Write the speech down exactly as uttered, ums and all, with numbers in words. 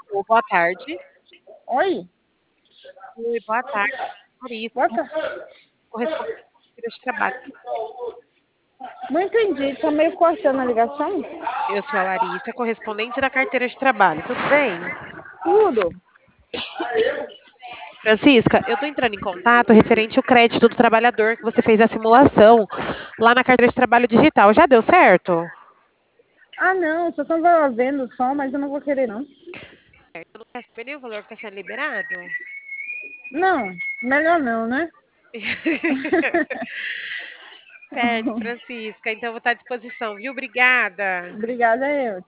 Alô, boa tarde. Oi? Oi, boa tarde. Larissa, Boa ta correspondente da carteira de trabalho. Não entendi, tá meio cortando a ligação? Eu sou a Larissa, correspondente da carteira de trabalho. Tudo bem? Tudo. Francisca, eu estou entrando em contato referente ao crédito do trabalhador que você fez a simulação lá na carteira de trabalho digital. Já deu certo? Ah, não, só tava vendo só, mas eu não vou querer, não. Eu não quero saber nem o valor que está sendo liberado? Não, melhor não, né? Certo, Francisca. Então, eu vou estar à disposição, viu? Obrigada. Obrigada, eu.